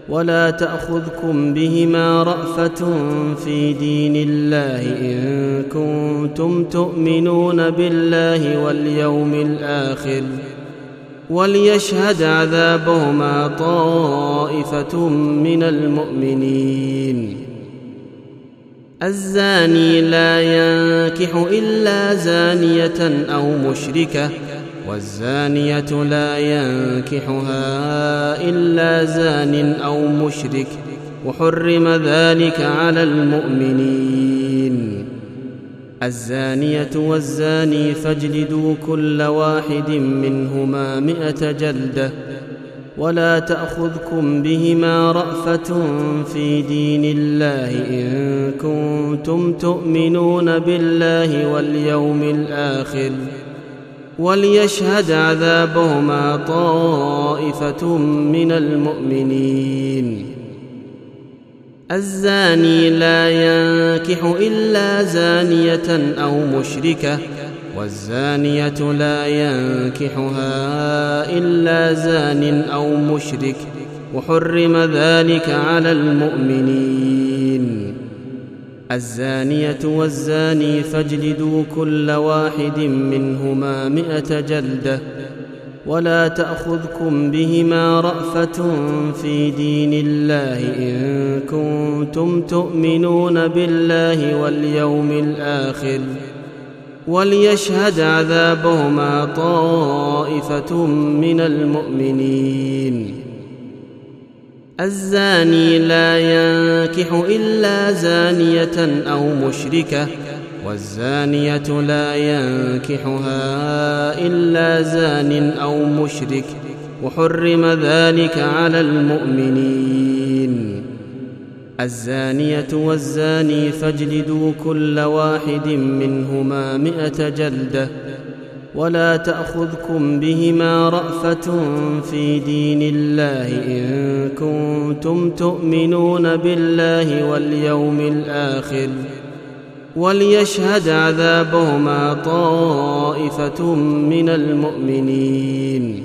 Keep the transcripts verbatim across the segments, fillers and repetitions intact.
ولا تأخذكم بهما رأفة في دين الله إن كنتم تؤمنون بالله واليوم الآخر وليشهد عذابهما طائفة من المؤمنين. الزاني لا ينكح إلا زانية أو مشركة والزانية لا ينكحها إلا زان أو مشرك وحرم ذلك على المؤمنين. الزانية والزاني فاجلدوا كل واحد منهما مئة جلدة ولا تأخذكم بهما رأفة في دين الله إن كنتم تؤمنون بالله واليوم الآخر وليشهد عذابهما طائفة من المؤمنين. الزاني لا ينكح إلا زانية أو مشركة والزانية لا ينكحها إلا زان أو مشرك وحرم ذلك على المؤمنين. الزانية والزاني فاجلدوا كل واحد منهما مئة جلدة ولا تأخذكم بهما رأفة في دين الله إن كنتم تؤمنون بالله واليوم الآخر وليشهد عذابهما طائفة من المؤمنين. الزاني لا ينكح إلا زانية أو مشركة والزانية لا ينكحها إلا زان أو مشرك وحرم ذلك على المؤمنين. الزانية والزاني فاجلدوا كل واحد منهما مئة جلدة ولا تأخذكم بهما رأفة في دين الله إن كنتم تؤمنون بالله واليوم الآخر وليشهد عذابهما طائفة من المؤمنين.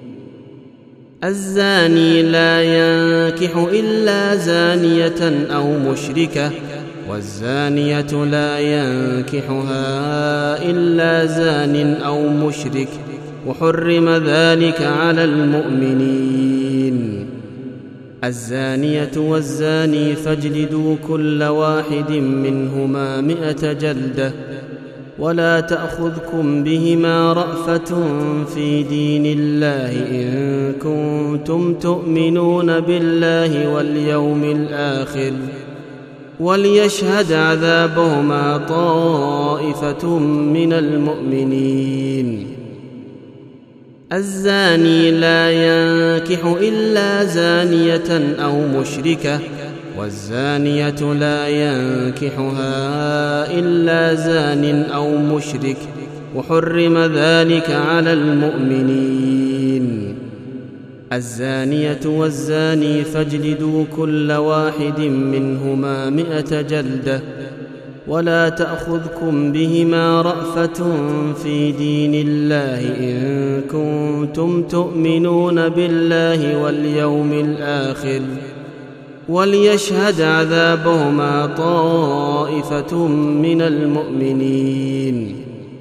الزاني لا ينكح إلا زانية أو مشركة والزانية لا ينكحها إلا زان أو مشرك وحرم ذلك على المؤمنين. الزانية والزاني فاجلدوا كل واحد منهما مئة جلدة ولا تأخذكم بهما رأفة في دين الله إن كنتم تؤمنون بالله واليوم الآخر وليشهد عذابهما طائفة من المؤمنين. الزاني لا ينكح إلا زانية أو مشركة والزانية لا ينكحها إلا زان أو مشرك وحرم ذلك على المؤمنين. الزانية والزاني فاجلدوا كل واحد منهما مئة جلدة ولا تأخذكم بهما رأفة في دين الله إن كنتم تؤمنون بالله واليوم الآخر وليشهد عذابهما طائفة من المؤمنين.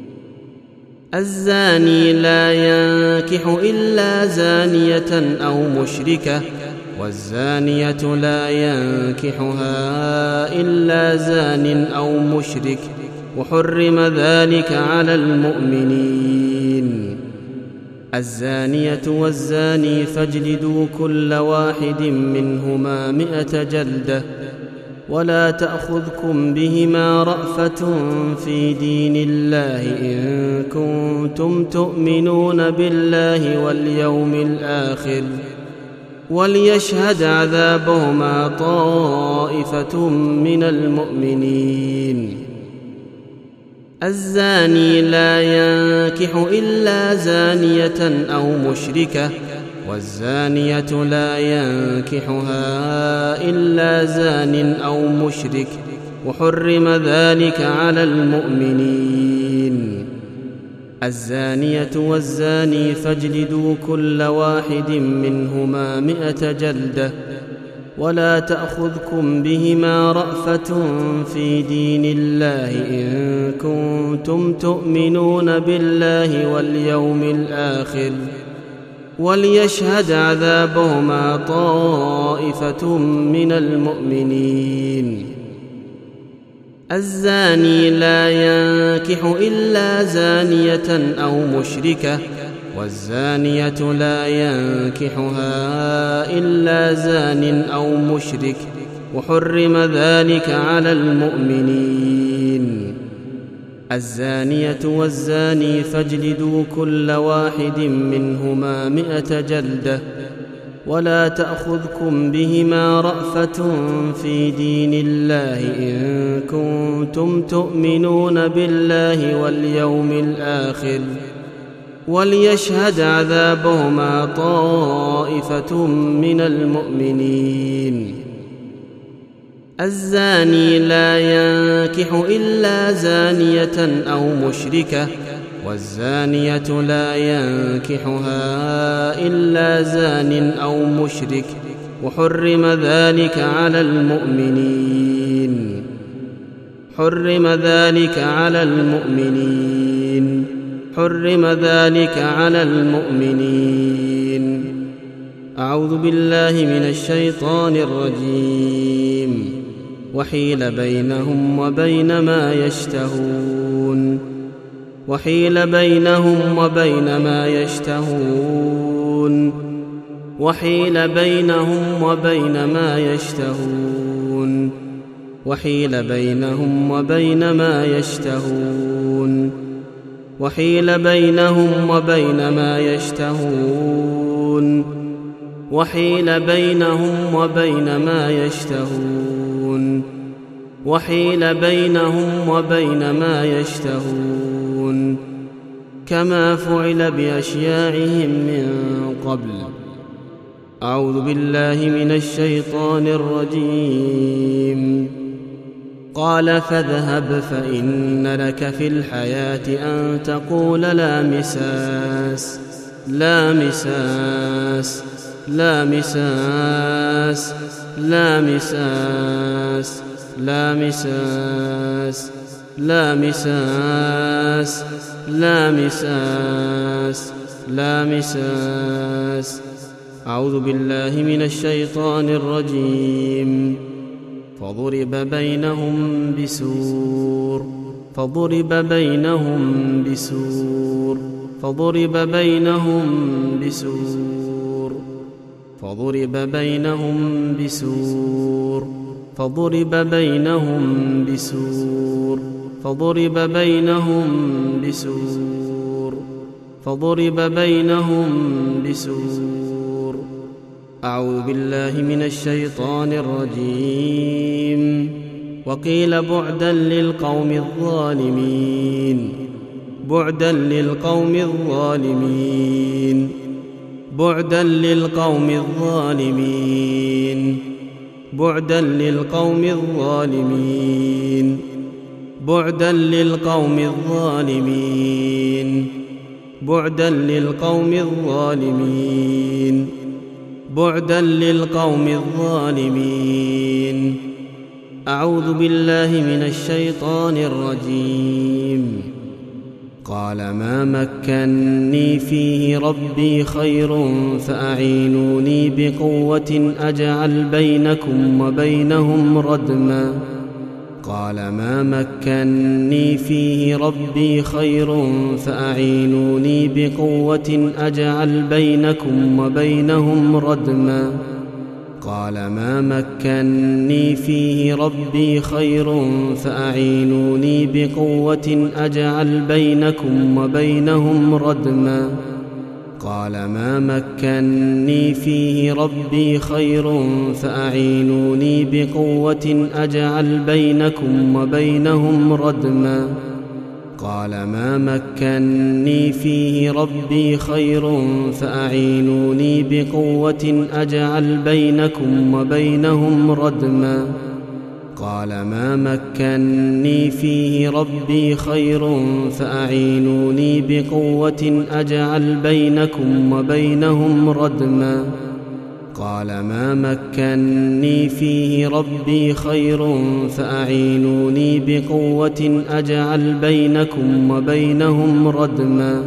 الزاني لا ينكح إلا زانية أو مشركة والزانية لا ينكحها إلا زان أو مشرك وحرم ذلك على المؤمنين. الزانية والزاني فاجلدوا كل واحد منهما مئة جلدة ولا تأخذكم بهما رأفة في دين الله إن كنتم تؤمنون بالله واليوم الآخر وليشهد عذابهما طائفة من المؤمنين. الزاني لا ينكح إلا زانية أو مشركة والزانية لا ينكحها إلا زان أو مشرك وحرم ذلك على المؤمنين. الزانية والزاني فاجلدوا كل واحد منهما مئة جلدة ولا تأخذكم بهما رأفة في دين الله إن كنتم تؤمنون بالله واليوم الآخر وليشهد عذابهما طائفة من المؤمنين. الزاني لا ينكح إلا زانية أو مشركة والزانية لا ينكحها إلا زان أو مشرك وحرم ذلك على المؤمنين. الزانية والزاني فاجلدوا كل واحد منهما مئة جلدة ولا تأخذكم بهما رأفة في دين الله إن كنتم تؤمنون بالله واليوم الآخر وليشهد عذابهما طائفة من المؤمنين. الزاني لا ينكح إلا زانية أو مشركة والزانية لا ينكحها إلا زان أو مشرك وحرم ذلك على المؤمنين. حرم ذلك على المؤمنين. حرم ذلك على المؤمنين. أعوذ بالله من الشيطان الرجيم. وحيل بينهم وبين ما يشتهون. وحيل بينهم وبين ما يشتهون. وحيل بينهم وبين ما يشتهون. وحيل بينهم وبين ما يشتهون. وحيل بينهم وبين ما يشتهون. وحيل بينهم وبين ما يشتهون. وحيل بينهم وبين ما يشتهون كما فعل بأشياعهم من قبل. أعوذ بالله من الشيطان الرجيم. قال فاذهب فإن لك في الحياة أن تقول لا مساس لا مساس لا مساس لا مساس لا مساس لا مساس لا مساس لا مساس. أعوذ بالله من الشيطان الرجيم. فضرب بينهم بسور فضرب بينهم بسور فضرب بينهم بسور فضرب بينهم بسور فضرب بينهم بسور فضرب بينهم بسور فضرب بينهم بسور. أعوذ بالله من الشيطان الرجيم. وقيل بعدا للقوم الظالمين. بعدا للقوم الظالمين. بعدا للقوم الظالمين. بعدا للقوم الظالمين. بعدا للقوم الظالمين. بعدا للقوم الظالمين. بعدا للقوم الظالمين. أعوذ بالله من الشيطان الرجيم. قال ما مكنني فيه ربي خير فأعينوني بقوة أجعل بينكم وبينهم ردما. قال ما مكنني فيه ربي خير فأعينوني بقوة أجعل بينكم وبينهم ردما. قال ما مكنني فيه ربي خير فأعينوني بقوة أجعل بينكم وبينهم ردما. قال ما مكنني فيه ربي خير فأعينوني بقوة أجعل بينكم وبينهم ردما. قال ما مكنني فيه ربي خير فأعينوني بقوة أجعل بينكم وبينهم ردما. قال ما مكنني فيه ربي خير فأعينوني بقوة أجعل بينكم وبينهم ردما. قال ما مكني فيه ربي خير فأعينوني بقوة أجعل بينكم وبينهم ردما.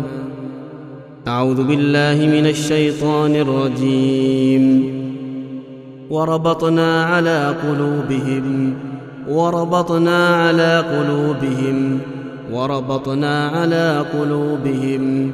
أعوذ بالله من الشيطان الرجيم. وربطنا على قلوبهم وربطنا على قلوبهم وربطنا على قلوبهم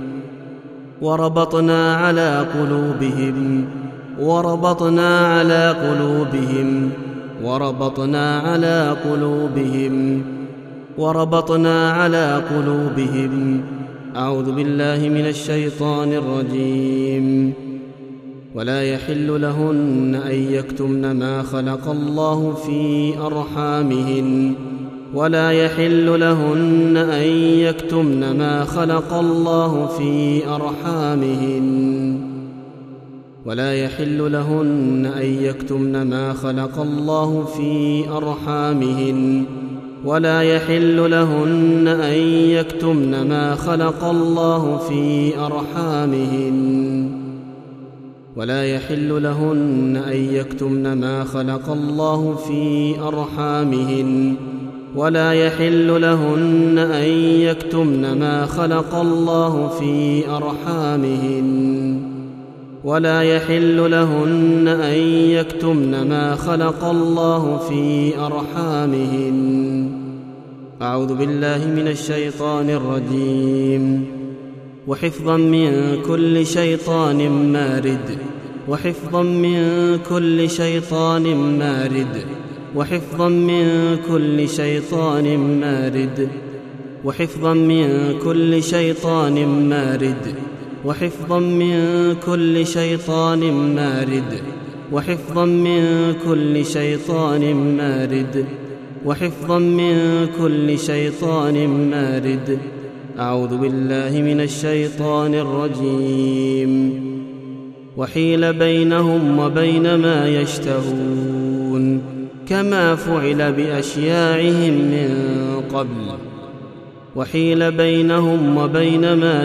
وربطنا على قلوبهم وربطنا على قلوبهم وربطنا على قلوبهم وربطنا على قلوبهم. أعوذ بالله من الشيطان الرجيم. ولا يحل لهن أن يكتمن ما خلق الله في أرحامهن ولا يحل لهن أن يكتمن ما خلق الله في أرحامهن ولا يحل لهن أن يكتمن ما خلق الله في أرحامهن ولا يحل لهن أن يكتمن ما خلق الله في أرحامهن ولا يحل لهن أن يكتمن ما خلق الله في أرحامهن ولا يحل لهن أن يكتمن ما خلق الله في أرحامهن ولا يحل لهن أن يكتمن ما خلق الله في أرحامهن. أعوذ بالله من الشيطان الرجيم. وحفظا من كل شيطان مارد وحفظا من كل شيطان مارد وحفظا من كل شيطان مارد وحفظا من كل شيطان مارد وحفظا من كل شيطان مارد وحفظا من كل شيطان مارد وحفظا من كل شيطان مارد. أعوذ بالله من الشيطان الرجيم. وحيل بينهم وبين ما يشتهون كما فعل بأشياعهم من قبل وحيل بينهم وبين ما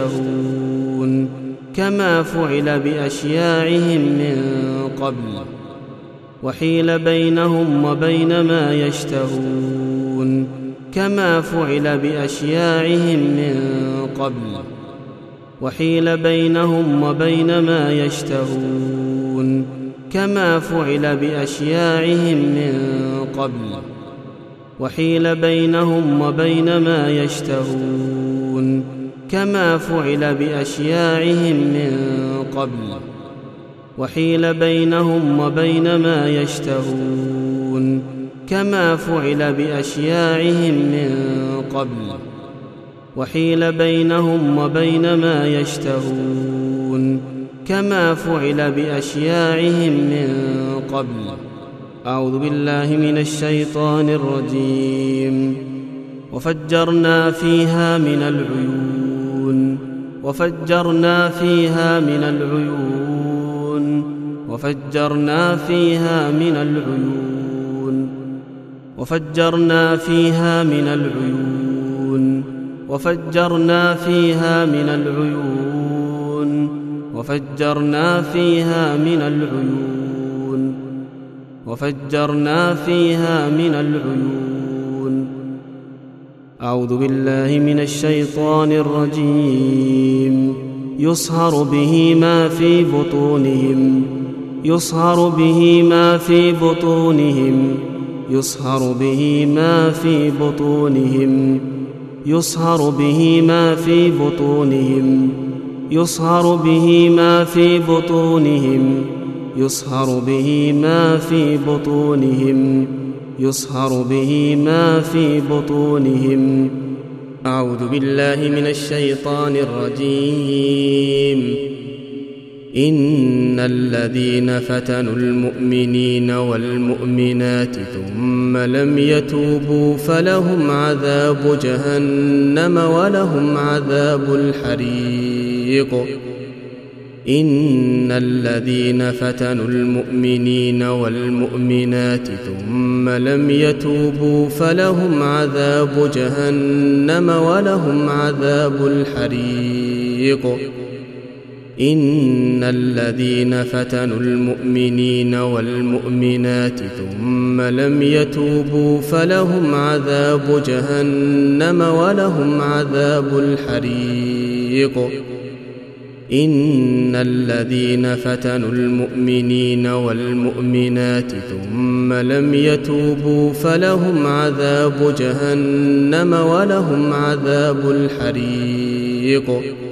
يشتهون كما فعل بأشياعهم من قبل وحيل بينهم وبين ما يشتهون كما فعل بأشياعهم من قبل وحيل بينهم وبين ما يشتهون كما فعل بأشياعهم من قبل وحيل بينهم وبين ما يشتهون كما فعل بأشياعهم من قبل وحيل بينهم وبين ما يشتهون كما فعل بأشياعهم من قبل وحيل بينهم وبين ما يشتهون كما فعل بأشياعهم من قبل. أعوذ بالله من الشيطان الرجيم. وفجرنا فيها من العيون وفجرنا فيها من العيون وفجرنا فيها من العيون وفجرنا فيها من العيون وفجرنا فيها من العيون وفجرنا فيها من العيون وفجرنا فيها من العيون. أعوذ بالله من الشيطان الرجيم. يصهر به ما في بطونهم يصهر به ما في بطونهم يصهر به ما في بطونهم يصهر به ما في بطونهم يصهر به ما في بطونهم يصهر به ما في بطونهم يصهر به ما في بطونهم. أعوذ بالله من الشيطان الرجيم. إن الذين فتنوا المؤمنين والمؤمنات ثم لم يتوبوا فلهم عذاب جهنم ولهم عذاب الحريق. إن الذين فتنوا المؤمنين والمؤمنات ثم لم يتوبوا فلهم عذاب جهنم ولهم عذاب الحريق. إن الذين فتنوا المؤمنين والمؤمنات ثم لم يتوبوا فلهم عذاب جهنم ولهم عذاب الحريق إن الذين فتنوا المؤمنين والمؤمنات ثم لم يتوبوا فلهم عذاب جهنم ولهم عذاب الحريق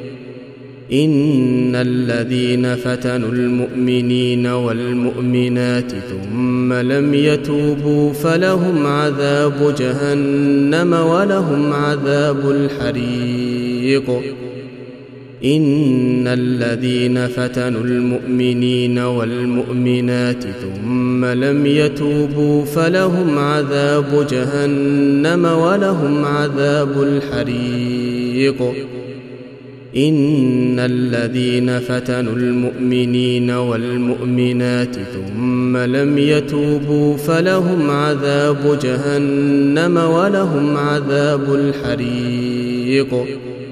إن الذين فتنوا المؤمنين والمؤمنات ثم لم يتوبوا فلهم عذاب جهنم ولهم عذاب الحريق إن الذين فتنوا المؤمنين والمؤمنات ثم لم يتوبوا فلهم عذاب جهنم ولهم عذاب الحريق إن الذين فتنوا المؤمنين والمؤمنات ثم لم يتوبوا فلهم عذاب جهنم ولهم عذاب الحريق